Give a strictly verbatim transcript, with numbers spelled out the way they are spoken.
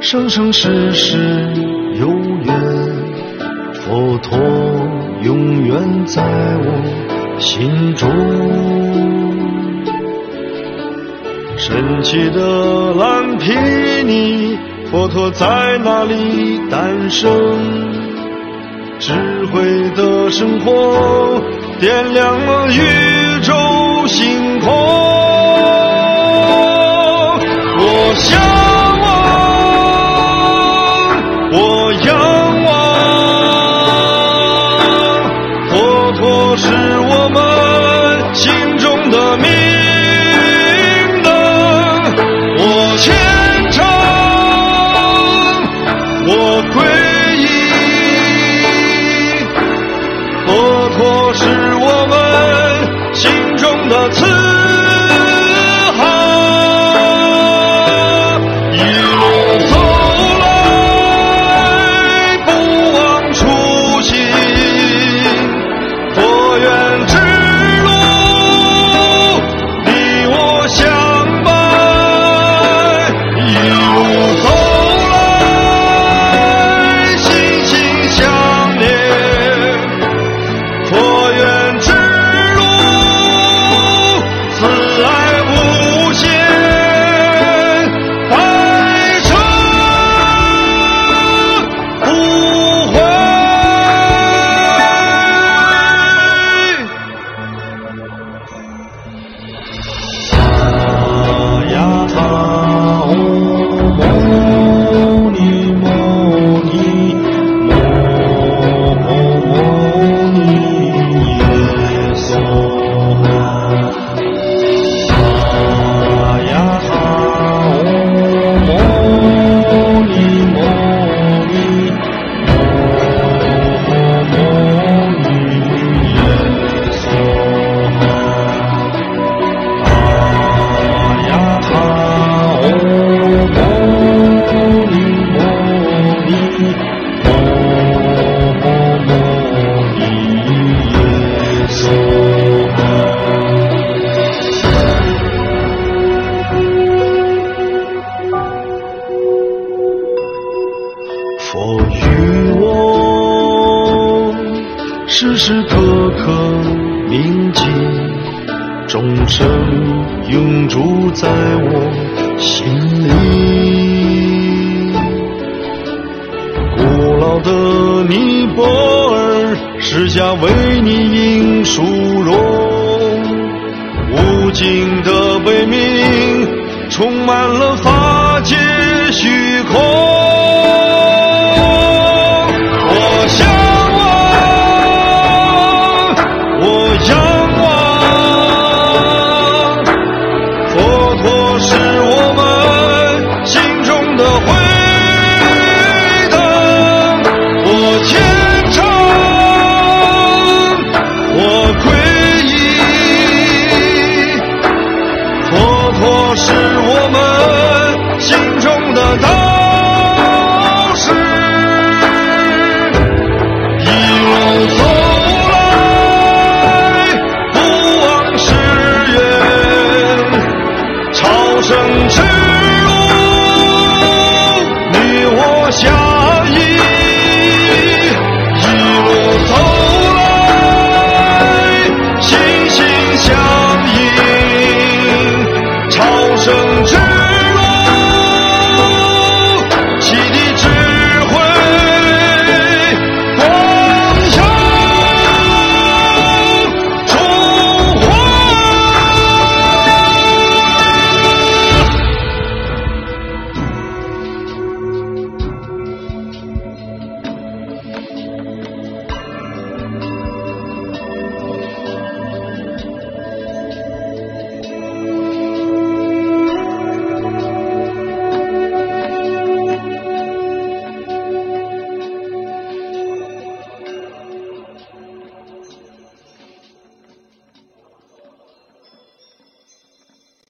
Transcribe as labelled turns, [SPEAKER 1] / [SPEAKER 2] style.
[SPEAKER 1] 生生世世有缘，佛陀永远在我心中。神奇的蓝毗尼，佛陀在哪里诞生？智慧的生活点亮了宇宙星空。我向往，我仰望，佛陀是我们心中的明灯。我虔诚，我皈依，佛陀是我们心中的慈航。一路走来，不忘初心，佛缘之路，你我相伴。一路走来，心心相连，佛缘之路，慈爱无限，百折不回。啊呀啊唵摩尼摩尼摩摩尼耶娑哈。啊呀啊唵摩尼摩尼摩摩尼耶娑哈。啊呀啊唵摩尼摩尼摩摩尼耶娑哈。佛与我时时刻刻铭记，终生永驻在我心里。古老的尼泊尔，释迦为你应殊荣，无尽的悲悯充满了法界虚空。我向往，我仰望，佛陀是我们心中的慧灯。我虔诚，我皈依，佛陀是我们心中的灯。